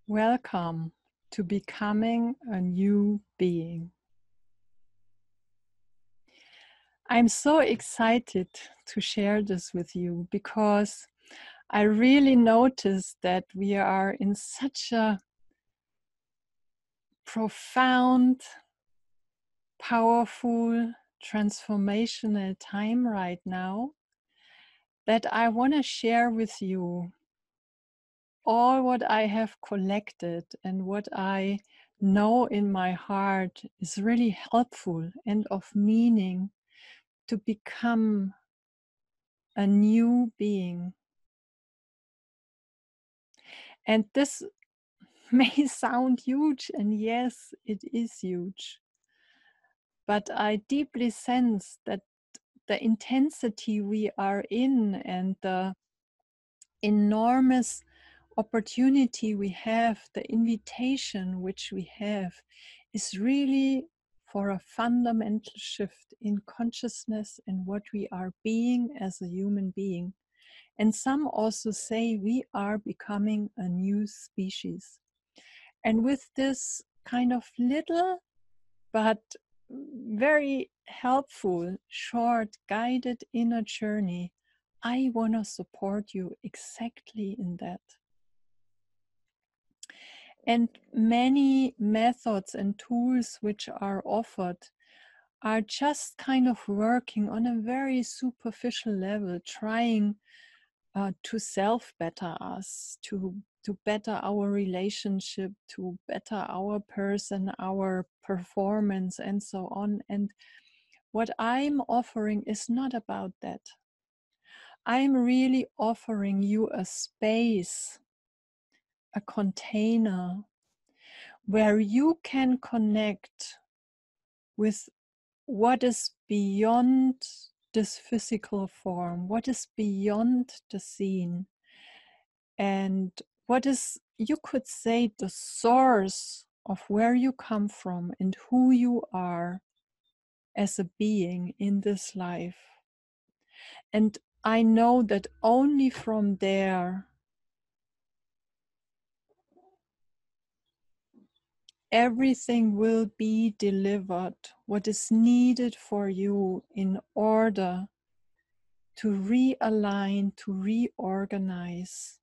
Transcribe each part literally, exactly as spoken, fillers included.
Welcome to becoming a new being. I'm so excited to share this with you because I really noticed that we are in such a profound, powerful, transformational time right now that I want to share with you all what I have collected and what I know in my heart is really helpful and of meaning to become a new being. And this may sound huge, and yes, it is huge. But I deeply sense that the intensity we are in and the enormous opportunity we have, the invitation which we have, is really for a fundamental shift in consciousness and what we are being as a human being. And some also say we are becoming a new species. And with this kind of little but very helpful, short, guided inner journey, I want to support you exactly in that. And many methods and tools which are offered are just kind of working on a very superficial level, trying uh, to self-better us, to, to better our relationship, to better our person, our performance, and so on. And what I'm offering is not about that. I'm really offering you a space, a container where you can connect with what is beyond this physical form, what is beyond the scene, and what is, you could say, the source of where you come from and who you are as a being in this life. And I know that only from there everything will be delivered, what is needed for you in order to realign, to reorganize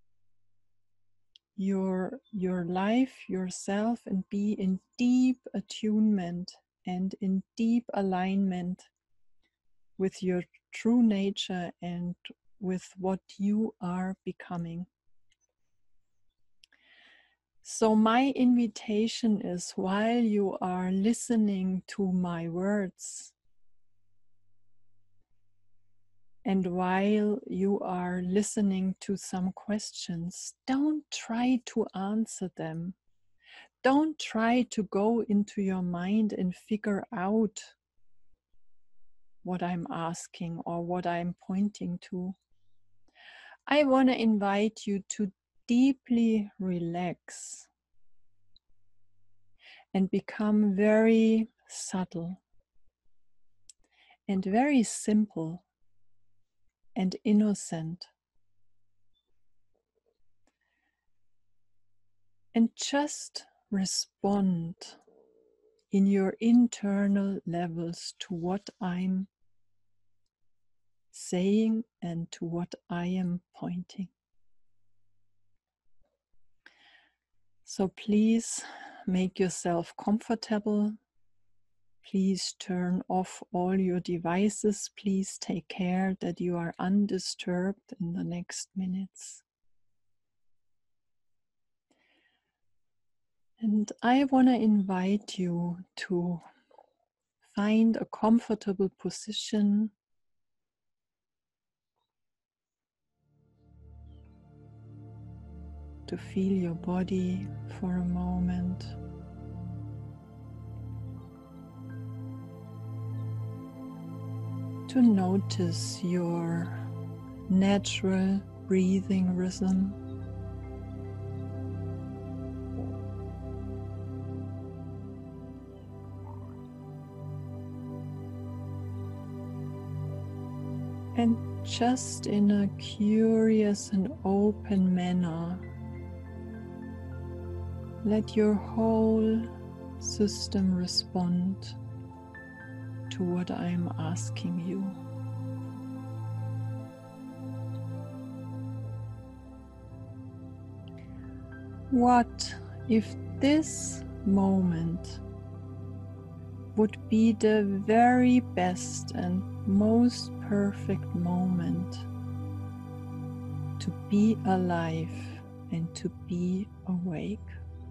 your, your life, yourself, and be in deep attunement and in deep alignment with your true nature and with what you are becoming. So my invitation is, while you are listening to my words, and while you are listening to some questions, don't try to answer them. Don't try to go into your mind and figure out what I'm asking or what I'm pointing to. I want to invite you to deeply relax and become very subtle and very simple and innocent. And just respond in your internal levels to what I'm saying and to what I am pointing. So please make yourself comfortable. Please turn off all your devices. Please take care that you are undisturbed in the next minutes. And I want to invite you to find a comfortable position. To feel your body for a moment. To notice your natural breathing rhythm. And just in a curious and open manner, Let your whole system respond to what I am asking you. What if this moment would be the very best and most perfect moment to be alive and to be awake?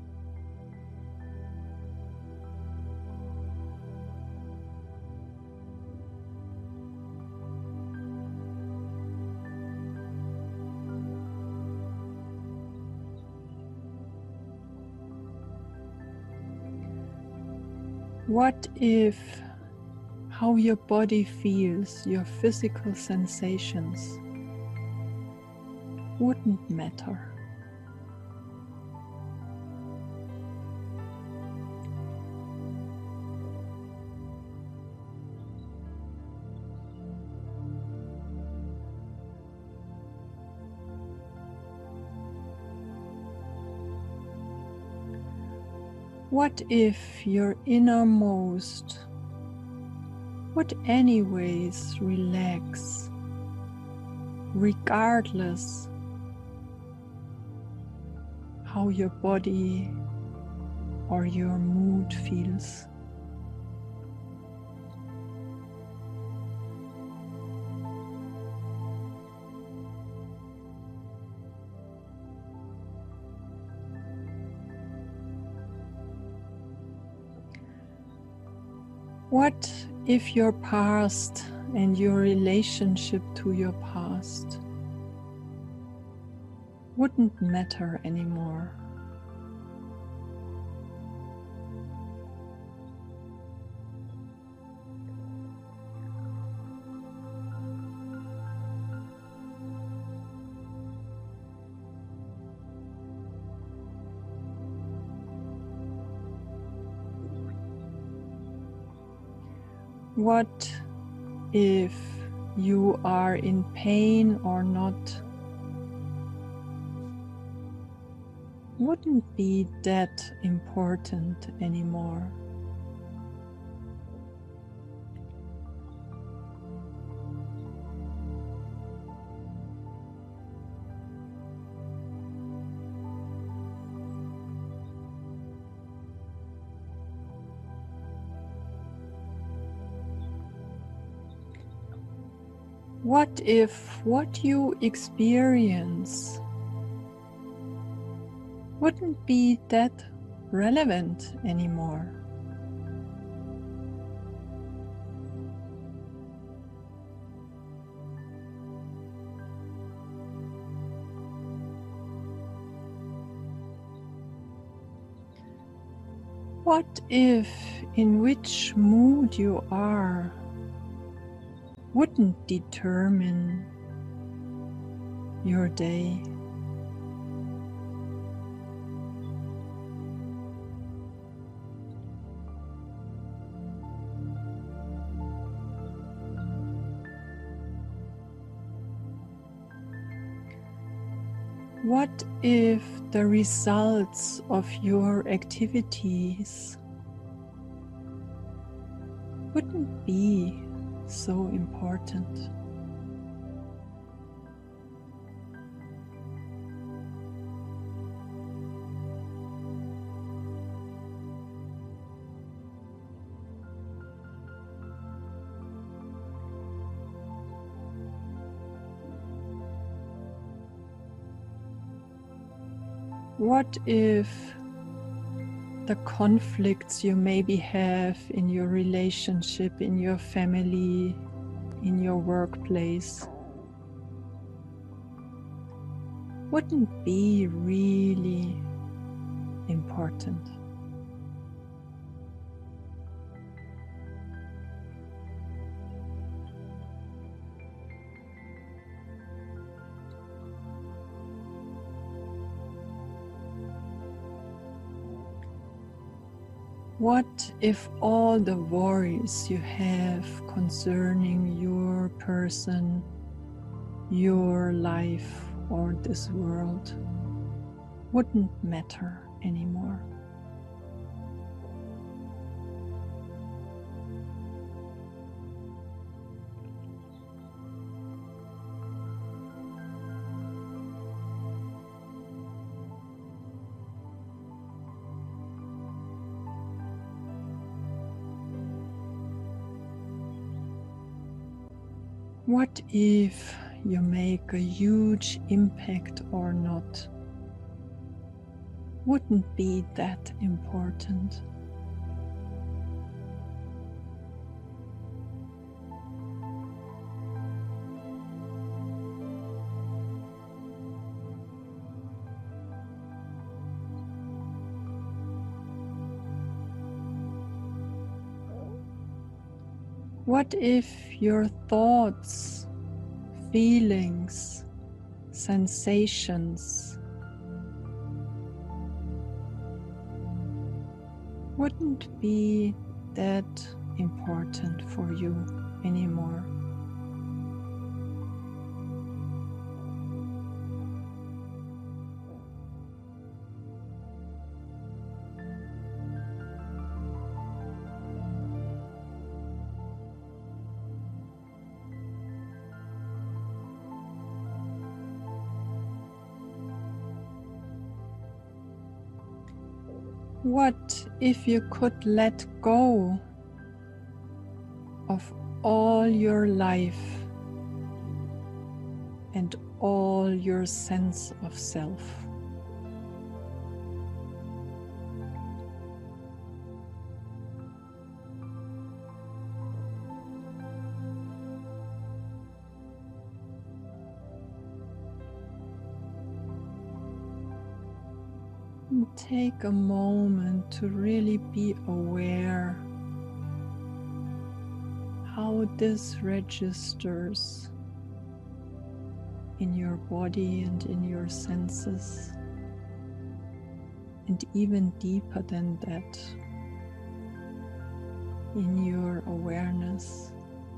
What if how your body feels, your physical sensations, wouldn't matter? What if your innermost would anyways relax, regardless how your body or your mood feels? What if your past and your relationship to your past wouldn't matter anymore? What if you are in pain or not? Wouldn't be that important anymore. What if what you experience wouldn't be that relevant anymore? What if in which mood you are wouldn't determine your day? What if the results of your activities wouldn't be so important? What if the conflicts you maybe have in your relationship, in your family, in your workplace wouldn't be really important? What if all the worries you have concerning your person, your life, or this world wouldn't matter? anymore. What if you make a huge impact or not? Wouldn't be that important. What if your thoughts, feelings, sensations wouldn't be that important for you anymore? What if you could let go of all your life and all your sense of self? And take a moment to really be aware how this registers in your body and in your senses, and even deeper than that, in your awareness.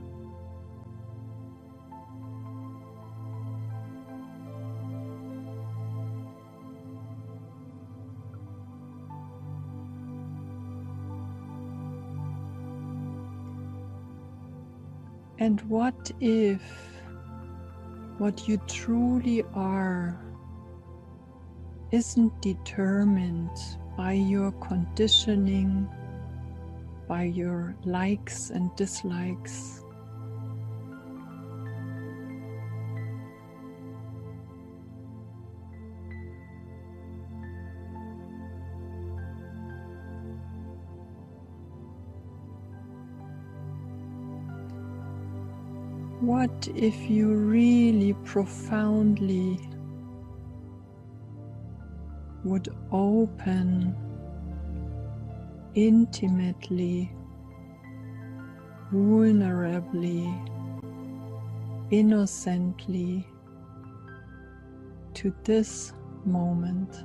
And what if what you truly are isn't determined by your conditioning, by your likes and dislikes? What if you really profoundly would open intimately, vulnerably, innocently to this moment?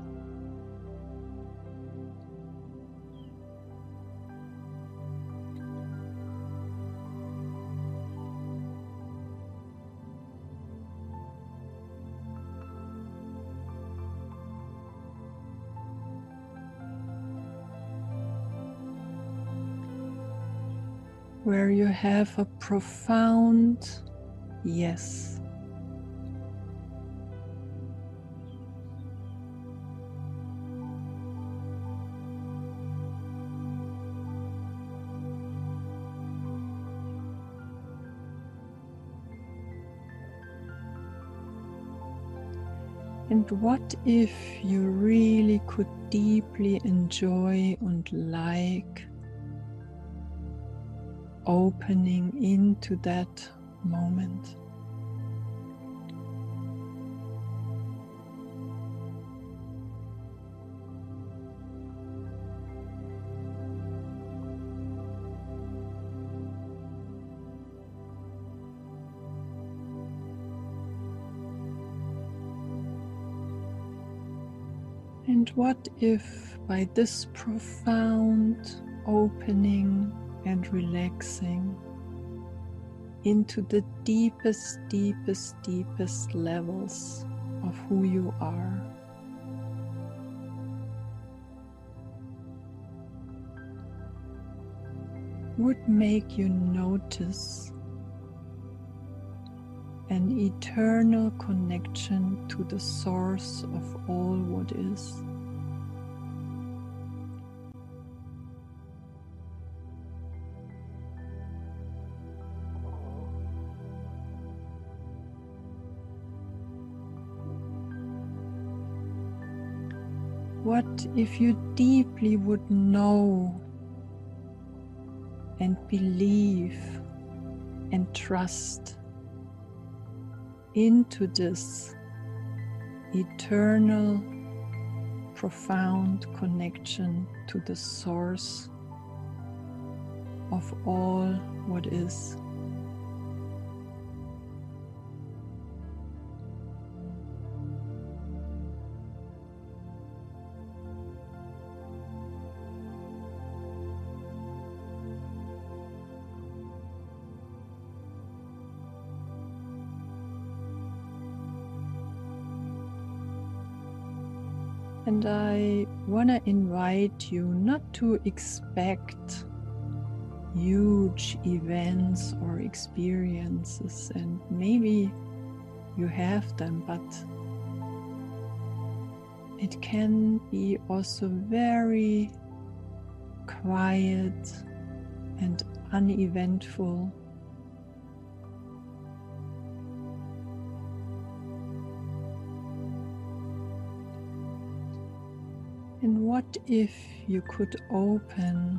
Where you have a profound yes. And what if you really could deeply enjoy and like opening into that moment? And what if by this profound opening and relaxing into the deepest, deepest, deepest levels of who you are, would make you notice an eternal connection to the source of all what is. What if you deeply would know and believe and trust into this eternal, profound connection to the source of all what is? And I want to invite you not to expect huge events or experiences, and maybe you have them, but it can be also very quiet and uneventful. And what if you could open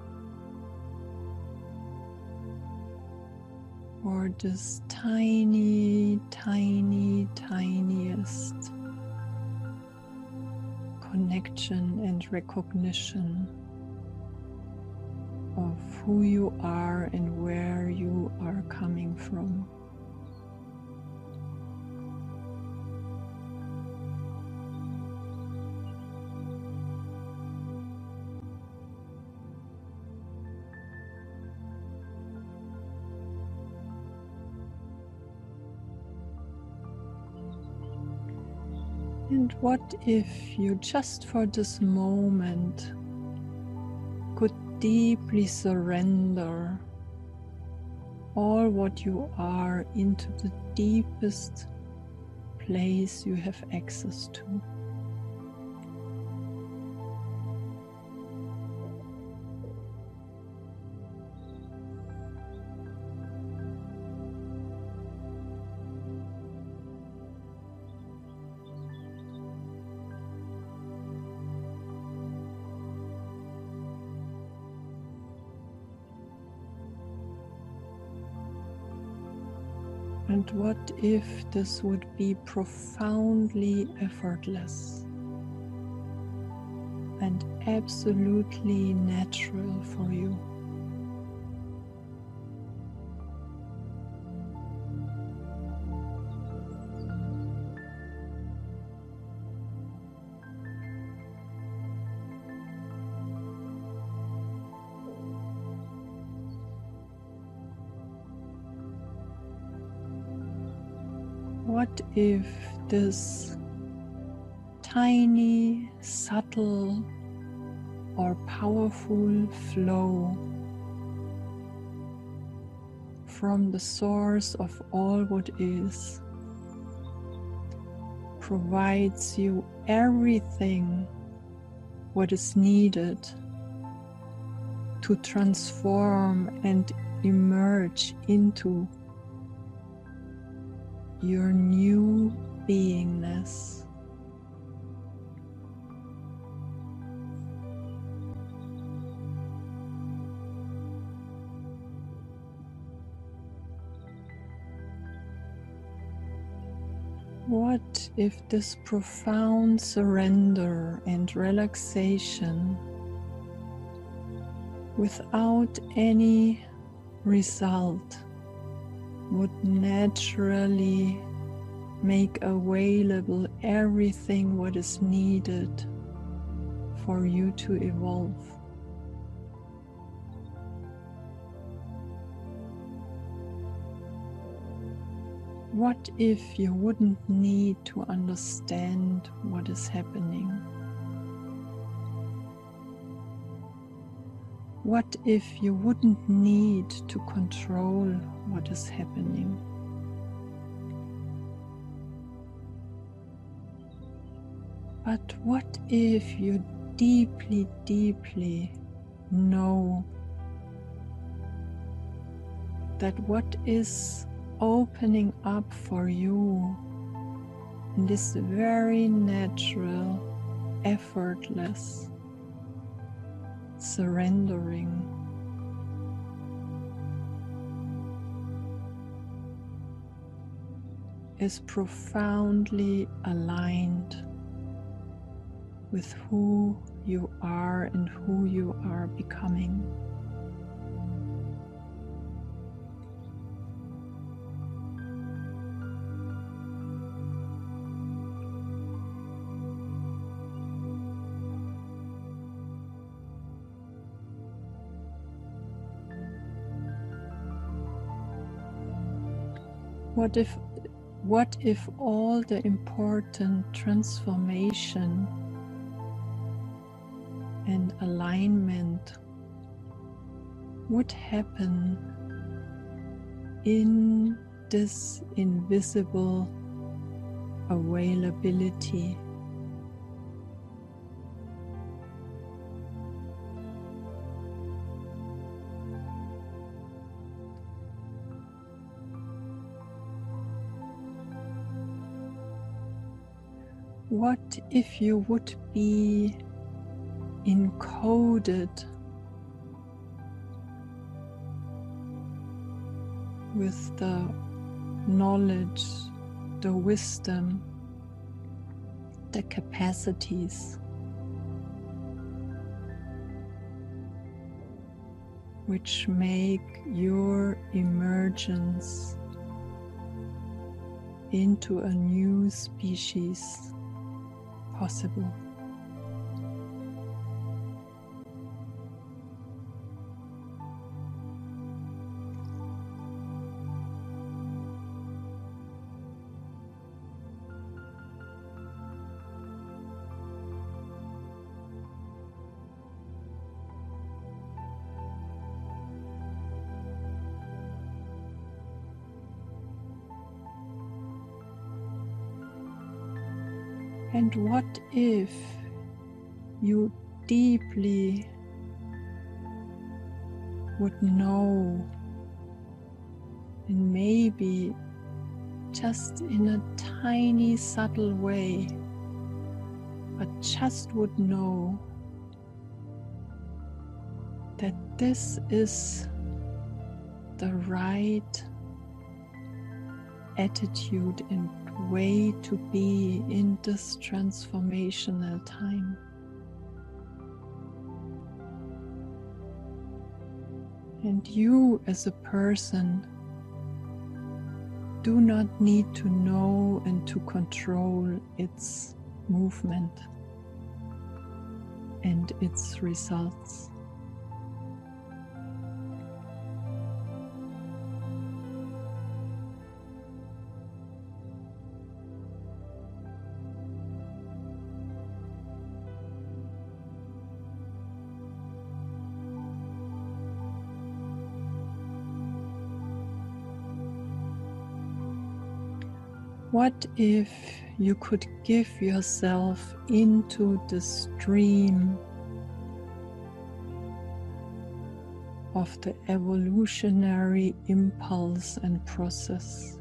for this tiny, tiny, tiniest connection and recognition of who you are and where you are coming from? And what if you just for this moment could deeply surrender all what you are into the deepest place you have access to? And what if this would be profoundly effortless and absolutely natural for you? What if this tiny, subtle, or powerful flow from the source of all what is provides you everything what is needed to transform and emerge into your new beingness? What if this profound surrender and relaxation, without any result, would naturally make available everything what is needed for you to evolve? What if you wouldn't need to understand what is happening? what if you wouldn't need to control what is happening? But what if you deeply, deeply know that what is opening up for you in this very natural, effortless surrendering is profoundly aligned with who you are and who you are becoming. What if, what if all the important transformation and alignment would happen in this invisible availability? What if you would be encoded with the knowledge, the wisdom, the capacities which make your emergence into a new species possible? And what if you deeply would know, and maybe just in a tiny subtle way, but just would know that this is the right attitude and way to be in this transformational time. And you as a person do not need to know and to control its movement and its results. What if you could give yourself into the stream of the evolutionary impulse and process?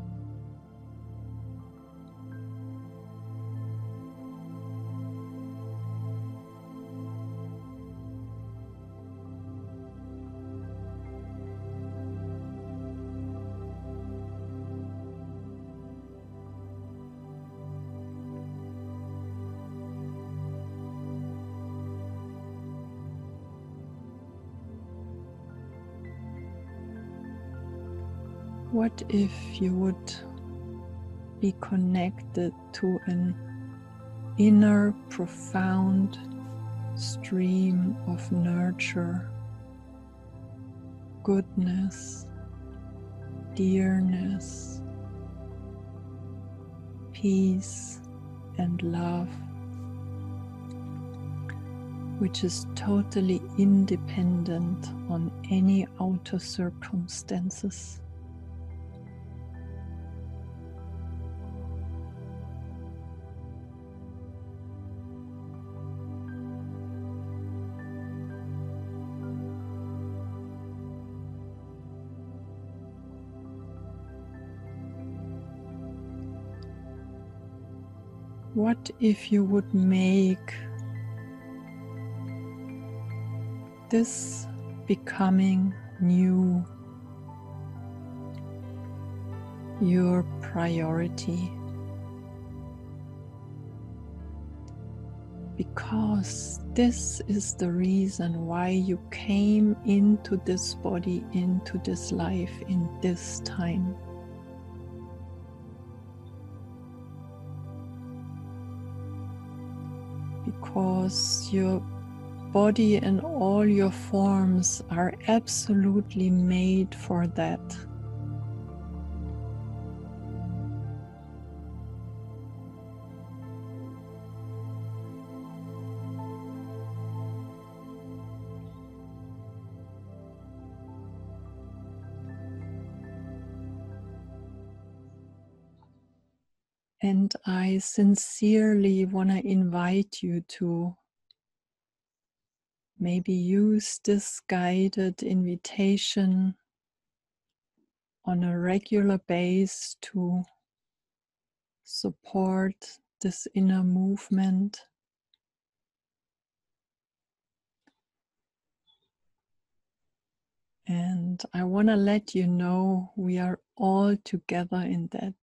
What if you would be connected to an inner profound stream of nurture, goodness, dearness, peace and love, which is totally independent on any outer circumstances. What if you would make this becoming new your priority? Because this is the reason why you came into this body, into this life, in this time. Because your body and all your forms are absolutely made for that. And I sincerely want to invite you to maybe use this guided invitation on a regular basis to support this inner movement. And I want to let you know we are all together in that.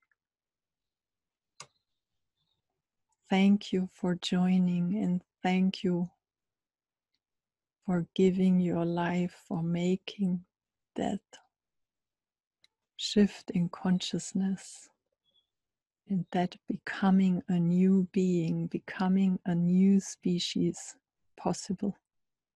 Thank you for joining, and thank you for giving your life, for making that shift in consciousness, and that becoming a new being, becoming a new species possible.